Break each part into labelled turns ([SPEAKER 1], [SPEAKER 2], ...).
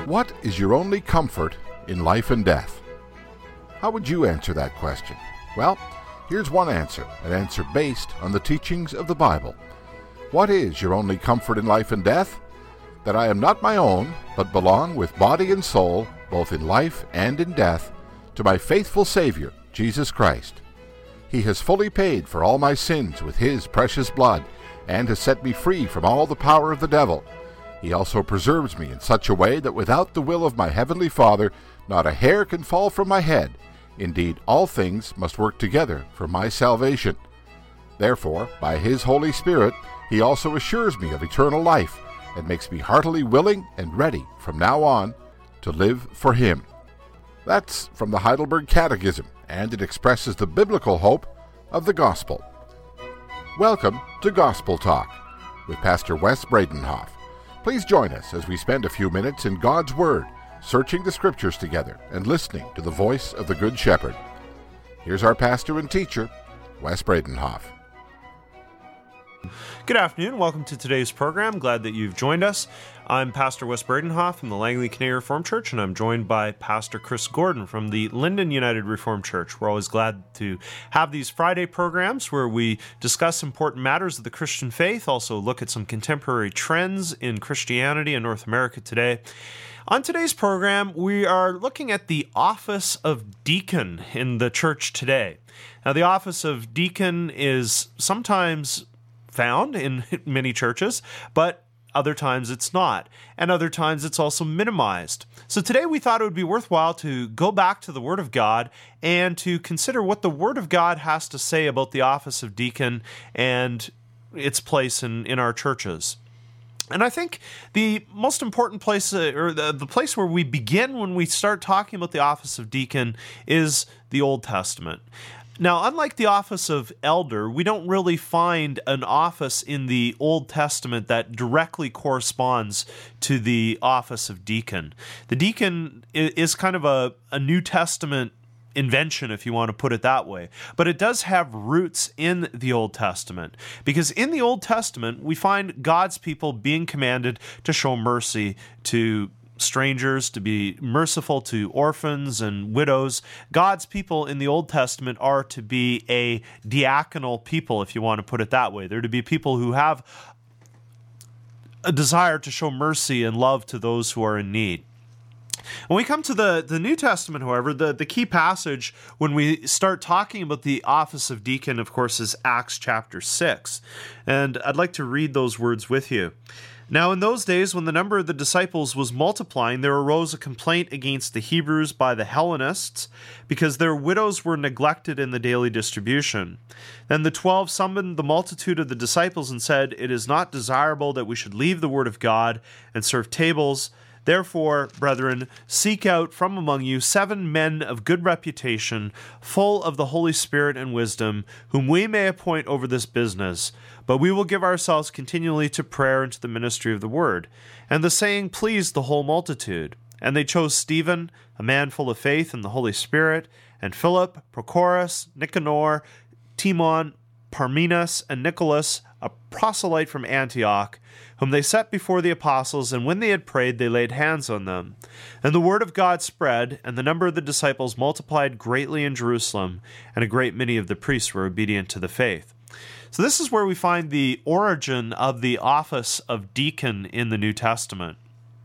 [SPEAKER 1] What is your only comfort in life and death? How would you answer that question? Well, here's one answer, an answer based on the teachings of the Bible. What is your only comfort in life and death? That I am not my own, but belong with body and soul, both in life and in death, to my faithful Savior, Jesus Christ. He has fully paid for all my sins with His precious blood, and has set me free from all the power of the devil. He also preserves me in such a way that without the will of my Heavenly Father, not a hair can fall from my head. Indeed, all things must work together for my salvation. Therefore, by His Holy Spirit, He also assures me of eternal life, and makes me heartily willing and ready from now on to live for Him. That's from the Heidelberg Catechism, and it expresses the biblical hope of the gospel. Welcome to Gospel Talk with Pastor Wes Bredenhoff. Please join us as we spend a few minutes in God's Word, searching the Scriptures together and listening to the voice of the Good Shepherd. Here's our pastor and teacher, Wes Bredenhoff.
[SPEAKER 2] Good afternoon. Welcome to today's program. Glad that you've joined us. I'm Pastor Wes Bredenhoff from the Langley Canadian Reformed Church, and I'm joined by Pastor Chris Gordon from the Linden United Reformed Church. We're always glad to have these Friday programs where we discuss important matters of the Christian faith, also look at some contemporary trends in Christianity in North America today. On today's program, we are looking at the office of deacon in the church today. Now, the office of deacon is sometimes found in many churches, but other times it's not, and other times it's also minimized. So today we thought it would be worthwhile to go back to the Word of God and to consider what the Word of God has to say about the office of deacon and its place in our churches. And I think the most important place, or the place where we begin when we start talking about the office of deacon, is the Old Testament. Now, unlike the office of elder, we don't really find an office in the Old Testament that directly corresponds to the office of deacon. The deacon is kind of a New Testament invention, if you want to put it that way. But it does have roots in the Old Testament, because in the Old Testament, we find God's people being commanded to show mercy to strangers, to be merciful to orphans and widows. God's people in the Old Testament are to be a diaconal people, if you want to put it that way. They're to be people who have a desire to show mercy and love to those who are in need. When we come to the New Testament, however, the key passage when we start talking about the office of deacon, of course, is Acts chapter 6. And I'd like to read those words with you. Now in those days, when the number of the disciples was multiplying, there arose a complaint against the Hebrews by the Hellenists, because their widows were neglected in the daily distribution. Then the 12 summoned the multitude of the disciples and said, "It is not desirable that we should leave the word of God and serve tables. Therefore, brethren, seek out from among you 7 men of good reputation, full of the Holy Spirit and wisdom, whom we may appoint over this business. But we will give ourselves continually to prayer and to the ministry of the word." And the saying pleased the whole multitude. And they chose Stephen, a man full of faith and the Holy Spirit, and Philip, Prochorus, Nicanor, Timon, Parmenas, and Nicholas, a proselyte from Antioch, whom they set before the apostles, and when they had prayed, they laid hands on them. And the word of God spread, and the number of the disciples multiplied greatly in Jerusalem, and a great many of the priests were obedient to the faith. So this is where we find the origin of the office of deacon in the New Testament.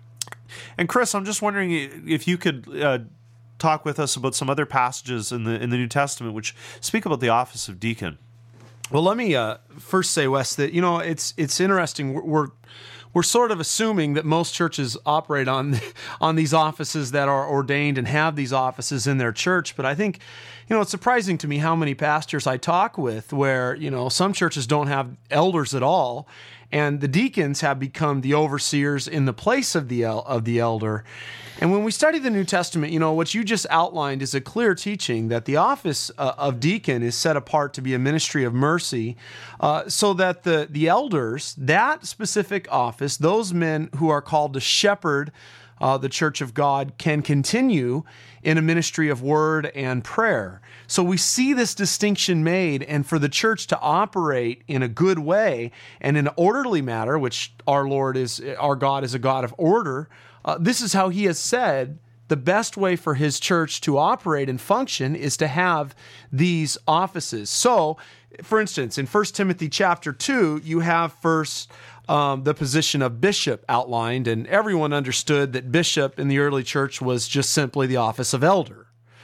[SPEAKER 2] And Chris, I'm just wondering if you could talk with us about some other passages in the New Testament which speak about the office of deacon.
[SPEAKER 3] Well, let me first say, Wes, that it's interesting. We're sort of assuming that most churches operate on these offices that are ordained and have these offices in their church. But I think, it's surprising to me how many pastors I talk with where, some churches don't have elders at all, and the deacons have become the overseers in the place of the elder. And when we study the New Testament, what you just outlined is a clear teaching that the office of deacon is set apart to be a ministry of mercy, so that the elders, that specific office, those men who are called to shepherd the church of God, can continue in a ministry of word and prayer. So we see this distinction made, and for the church to operate in a good way and in an orderly manner, which our God is a God of order, this is how he has said the best way for his church to operate and function is to have these offices. So, for instance, in 1 Timothy chapter 2, you have first the position of bishop outlined, and everyone understood that bishop in the early church was just simply the office of elder.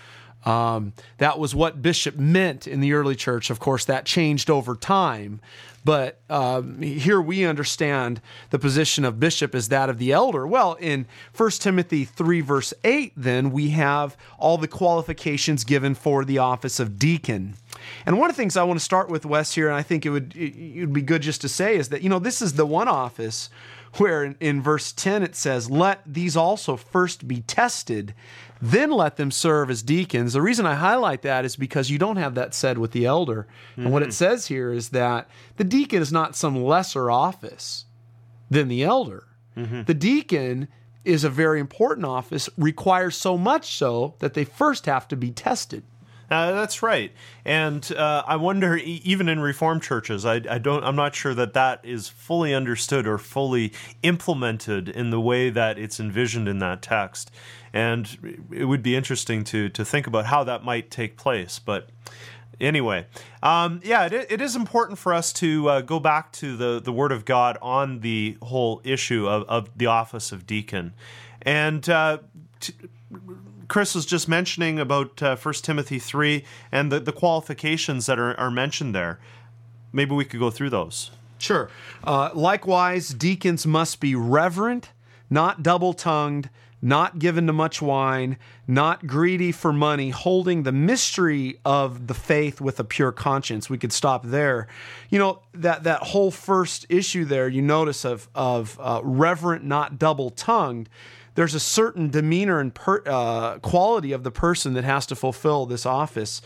[SPEAKER 3] That was what bishop meant in the early church. Of course, that changed over time. But here we understand the position of bishop as that of the elder. Well, in 1 Timothy 3, verse 8, then, we have all the qualifications given for the office of deacon. And one of the things I want to start with, Wes, here, and I think it would be good just to say, is that, this is the one office where in verse 10 it says, "Let these also first be tested, then let them serve as deacons." The reason I highlight that is because you don't have that said with the elder. And what it says here is that the deacon is not some lesser office than the elder. The deacon is a very important office, requires so much so that they first have to be tested.
[SPEAKER 2] That's right, and I wonder, even in Reformed churches, I'm not sure that is fully understood or fully implemented in the way that it's envisioned in that text, and it would be interesting to think about how that might take place. But anyway, it is important for us to go back to the Word of God on the whole issue of the office of deacon, and Chris was just mentioning about 1 Timothy 3 and the qualifications that are mentioned there. Maybe we could go through those.
[SPEAKER 3] Sure. Likewise, deacons must be reverent, not double-tongued, not given to much wine, not greedy for money, holding the mystery of the faith with a pure conscience. We could stop there. That whole first issue there, you notice of reverent, not double-tongued. There's a certain demeanor and quality of the person that has to fulfill this office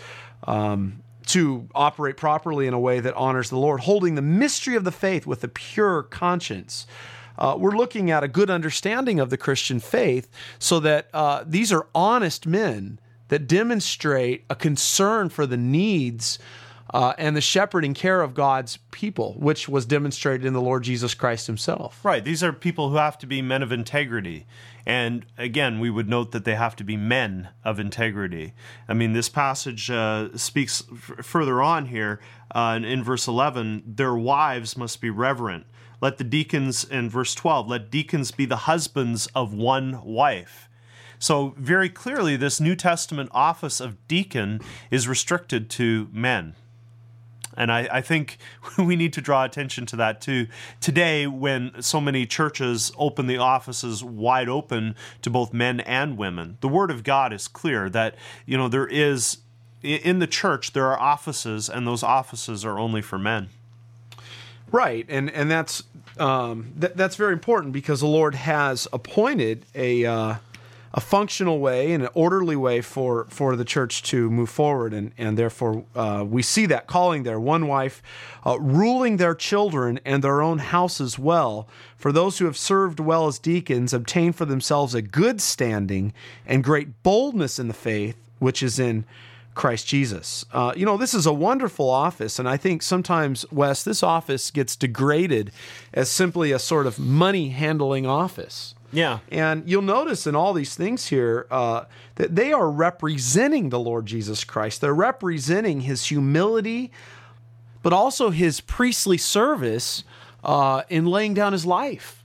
[SPEAKER 3] to operate properly in a way that honors the Lord, holding the mystery of the faith with a pure conscience. We're looking at a good understanding of the Christian faith so that these are honest men that demonstrate a concern for the needs and the shepherding care of God's people, which was demonstrated in the Lord Jesus Christ himself.
[SPEAKER 2] Right. These are people who have to be men of integrity. And again, we would note that they have to be men of integrity. I mean, this passage speaks further on here in verse 11, their wives must be reverent. Let the deacons, in verse 12, let deacons be the husbands of one wife. So very clearly, this New Testament office of deacon is restricted to men. And I think we need to draw attention to that too. Today, when so many churches open the offices wide open to both men and women, the Word of God is clear that, there is, in the church, there are offices, and those offices are only for men.
[SPEAKER 3] Right, and that's very important because the Lord has appointed a functional way and an orderly way for the church to move forward, and therefore we see that calling there, one wife, ruling their children and their own houses well. For those who have served well as deacons obtain for themselves a good standing and great boldness in the faith, which is in Christ Jesus. This is a wonderful office, and I think sometimes, Wes, this office gets degraded as simply a sort of money-handling office.
[SPEAKER 2] Yeah.
[SPEAKER 3] And you'll notice in all these things here that they are representing the Lord Jesus Christ. They're representing his humility, but also his priestly service in laying down his life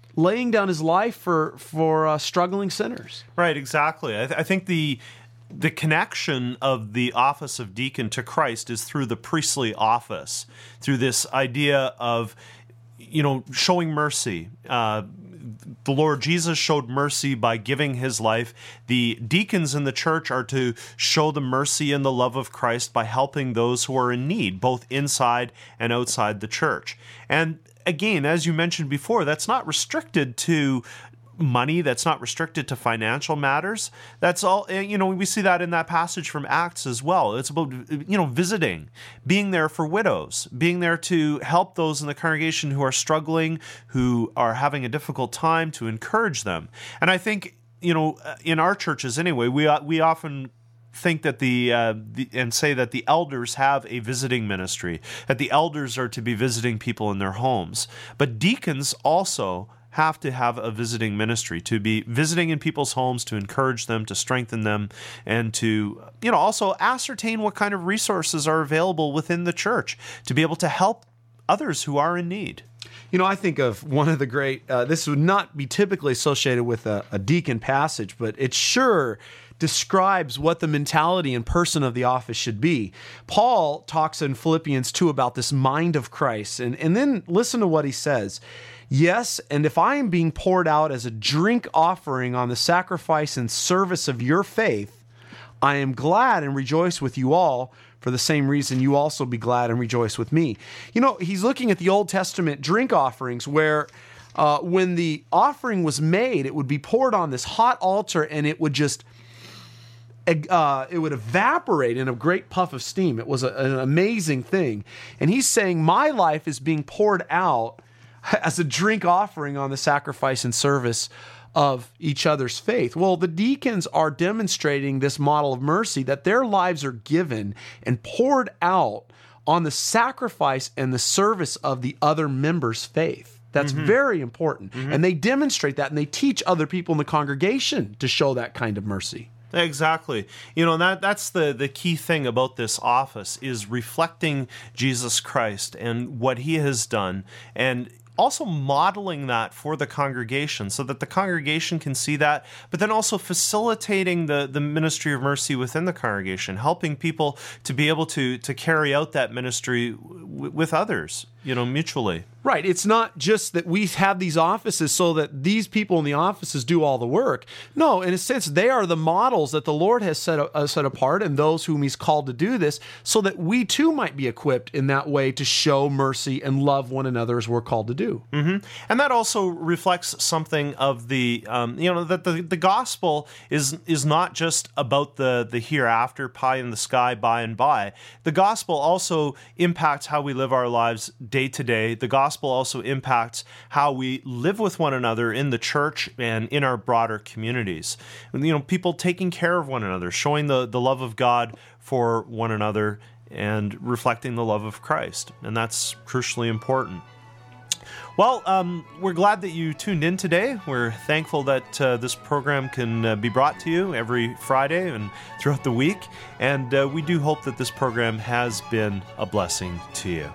[SPEAKER 3] for struggling sinners.
[SPEAKER 2] Right, exactly. I think the connection of the office of deacon to Christ is through the priestly office, through this idea of, showing mercy. The Lord Jesus showed mercy by giving his life. The deacons in the church are to show the mercy and the love of Christ by helping those who are in need, both inside and outside the church. And again, as you mentioned before, that's not restricted to money, that's not restricted to financial matters. That's all, we see that in that passage from Acts as well. It's about, visiting, being there for widows, being there to help those in the congregation who are struggling, who are having a difficult time, to encourage them. And I think, in our churches anyway, we often think that and say that the elders have a visiting ministry, that the elders are to be visiting people in their homes. But deacons also have to have a visiting ministry, to be visiting in people's homes, to encourage them, to strengthen them, and to, also ascertain what kind of resources are available within the church to be able to help others who are in need.
[SPEAKER 3] I think of one of the great, this would not be typically associated with a deacon passage, but it sure describes what the mentality and person of the office should be. Paul talks in Philippians 2 about this mind of Christ, and then listen to what he says. Yes, and if I am being poured out as a drink offering on the sacrifice and service of your faith, I am glad and rejoice with you all. For the same reason, you also be glad and rejoice with me. He's looking at the Old Testament drink offerings where when the offering was made, it would be poured on this hot altar and it would just it would evaporate in a great puff of steam. It was an amazing thing. And he's saying, my life is being poured out as a drink offering on the sacrifice and service of each other's faith. Well, the deacons are demonstrating this model of mercy, that their lives are given and poured out on the sacrifice and the service of the other members' faith. That's very important. And they demonstrate that, and they teach other people in the congregation to show that kind of mercy.
[SPEAKER 2] Exactly. That's the key thing about this office, is reflecting Jesus Christ and what he has done, and also modeling that for the congregation so that the congregation can see that, but then also facilitating the ministry of mercy within the congregation, helping people to be able to carry out that ministry with others, mutually.
[SPEAKER 3] Right. It's not just that we have these offices so that these people in the offices do all the work. No, in a sense, they are the models that the Lord has set apart, and those whom he's called to do this, so that we too might be equipped in that way to show mercy and love one another as we're called to do.
[SPEAKER 2] Mm-hmm. And that also reflects something of the, that the gospel is not just about the hereafter, pie in the sky, by and by. The gospel also impacts how we live our lives day to day. The gospel also impacts how we live with one another in the church and in our broader communities. People taking care of one another, showing the love of God for one another, and reflecting the love of Christ. And that's crucially important. Well, we're glad that you tuned in today. We're thankful that this program can be brought to you every Friday and throughout the week. And we do hope that this program has been a blessing to you.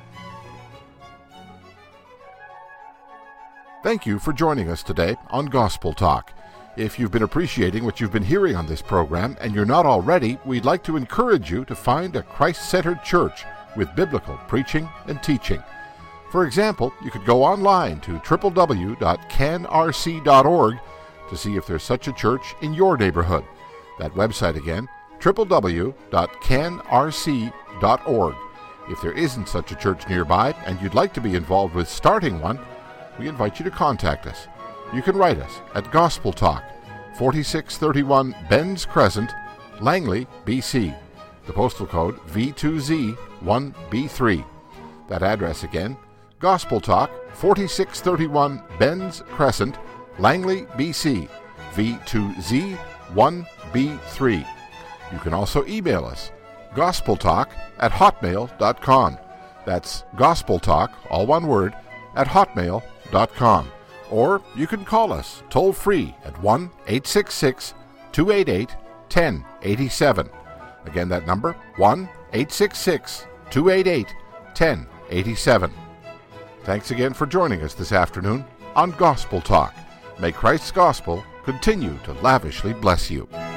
[SPEAKER 1] Thank you for joining us today on Gospel Talk. If you've been appreciating what you've been hearing on this program and you're not already, we'd like to encourage you to find a Christ-centered church with biblical preaching and teaching. For example, you could go online to www.canrc.org to see if there's such a church in your neighborhood. That website again, www.canrc.org. If there isn't such a church nearby and you'd like to be involved with starting one, we invite you to contact us. You can write us at Gospel Talk, 4631 Benz Crescent, Langley, BC. The postal code V2Z1B3. That address again, Gospel Talk, 4631 Benz Crescent, Langley, BC, V2Z1B3. You can also email us, gospeltalk@hotmail.com. That's gospeltalk, all one word, at hotmail.com. Or you can call us toll-free at 1-866-288-1087. Again, that number, 1-866-288-1087. Thanks again for joining us this afternoon on Gospel Talk. May Christ's gospel continue to lavishly bless you.